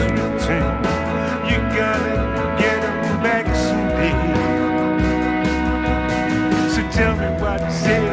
return. You gotta get them back someday. So tell me what to say.